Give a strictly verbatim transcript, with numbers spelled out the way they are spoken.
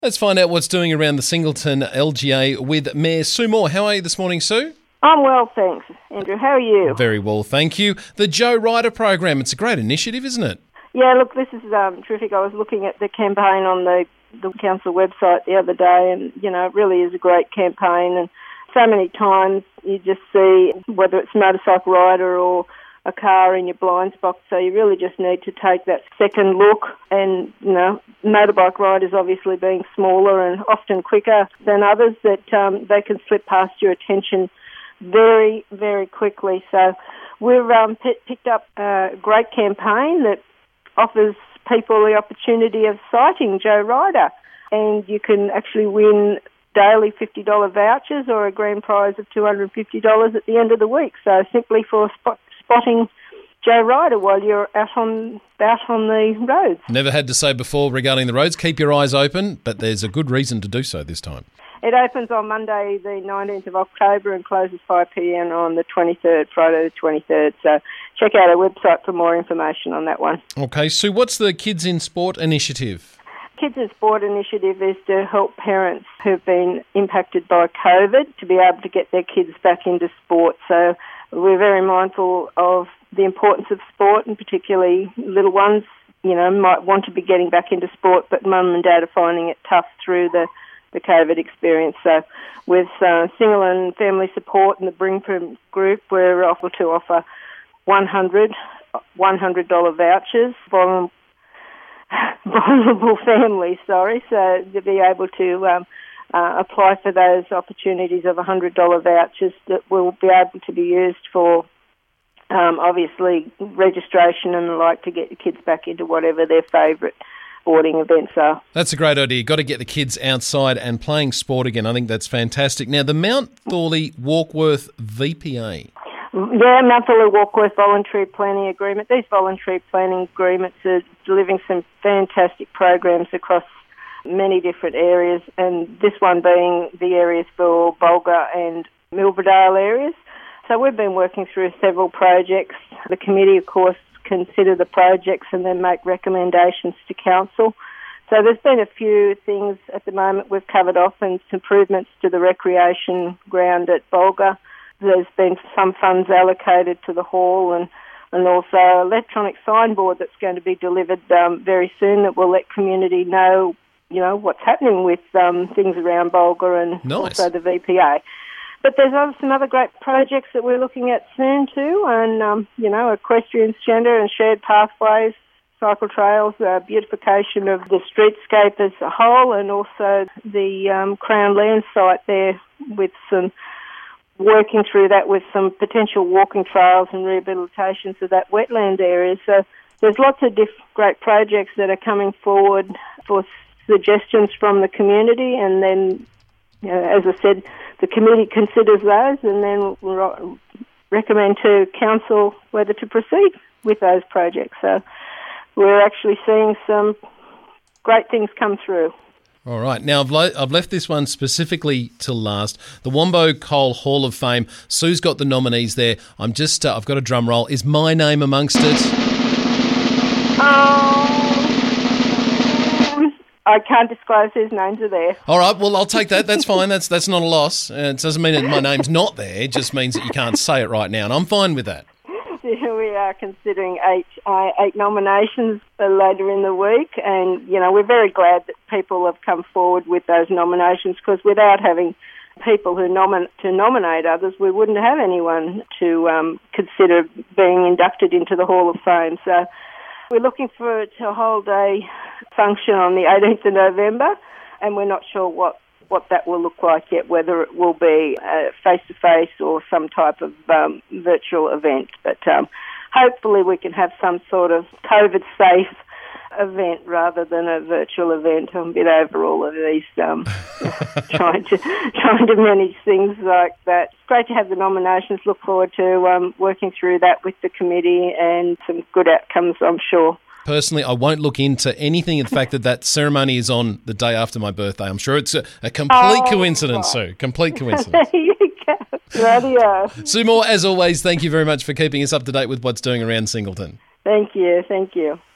Let's find out what's doing around the Singleton L G A with Mayor Sue Moore. How are you this morning, Sue? I'm well, thanks, Andrew. How are you? Very well, thank you. The Joe Rider program, it's a great initiative, isn't it? Yeah, look, this is um, terrific. I was looking at the campaign on the, the council website the other day, and, you know, it really is a great campaign. And so many times you just see, whether it's motorcycle rider or a car in your blind spot, so you really just need to take that second look. And, you know, motorbike riders obviously being smaller and often quicker than others, that um, they can slip past your attention very, very quickly. So we've um, p- picked up a great campaign that offers people the opportunity of sighting Joe Rider, and you can actually win daily fifty dollars vouchers or a grand prize of two hundred fifty dollars at the end of the week. So simply for spot- spotting Joe Rider while you're out on out on the roads. Never had to say before regarding the roads, keep your eyes open, but there's a good reason to do so this time. It opens on Monday the nineteenth of October and closes five p.m. on the twenty-third, Friday the twenty-third. So check out our website for more information on that one. Okay, Sue, what's the Kids in Sport initiative? Kids in Sport initiative is to help parents who've been impacted by COVID to be able to get their kids back into sport. So we're very mindful of the importance of sport, and particularly little ones, you know, might want to be getting back into sport, but mum and dad are finding it tough through the, the COVID experience. So with uh, single and family support and the Bring Prim group, we're able to offer one hundred dollars vouchers for vulnerable families, sorry, so to be able to um, uh, apply for those opportunities of one hundred dollars vouchers that will be able to be used for um, obviously registration and the like, to get your kids back into whatever their favourite sporting events are. That's a great idea. Got to get the kids outside and playing sport again. I think that's fantastic. Now, the Mount Thorley Warkworth V P A. Yeah, Mount Thorley Warkworth Voluntary Planning Agreement. These voluntary planning agreements are delivering some fantastic programs across many different areas, and this one being the areas for Bulga and Milberdale areas. So we've been working through several projects. The committee, of course, consider the projects and then make recommendations to council. So there's been a few things at the moment we've covered off, and improvements to the recreation ground at Bulga. There's been some funds allocated to the hall, and, and also an electronic signboard that's going to be delivered um, very soon that will let community know, you know, what's happening with um, things around Bulga and nice. Also the V P A. But there's other, some other great projects that we're looking at soon too, and, um, you know, equestrian centre and shared pathways, cycle trails, uh, beautification of the streetscape as a whole, and also the um, Crown Land site there with some working through that with some potential walking trails and rehabilitations of that wetland area. So there's lots of diff- great projects that are coming forward for suggestions from the community, and then, you know, as I said, the committee considers those and then we'll recommend to council whether to proceed with those projects. So we're actually seeing some great things come through. All right. Now, I've, lo- I've left this one specifically to last. The Wombo Coal Hall of Fame. Sue's got the nominees there. I'm just, uh, I've got a drum roll. Is my name amongst it? Um, I can't disclose whose names are there. All right. Well, I'll take that. That's fine. That's that's not a loss. Uh, it doesn't mean that my name's not there. It just means that you can't say it right now, and I'm fine with that. We are considering eight uh, eight nominations uh, later in the week, and, you know, we're very glad that people have come forward with those nominations, because without having people who nomin- to nominate others, we wouldn't have anyone to um, consider being inducted into the Hall of Fame. So we're looking for to hold a function on the eighteenth of November, and we're not sure what what that will look like yet, whether it will be uh, face-to-face or some type of um, virtual event. But um, hopefully we can have some sort of COVID-safe event rather than a virtual event. I'm a bit over all of these um, trying to trying to manage things like that. It's great to have the nominations. Look forward to um, working through that with the committee and some good outcomes, I'm sure. Personally, I won't look into anything. In fact, that that ceremony is on the day after my birthday. I'm sure it's a, a complete oh, coincidence, right. Sue. Complete coincidence. There you go. Radio. Sue Moore, as always, thank you very much for keeping us up to date with what's doing around Singleton. Thank you. Thank you.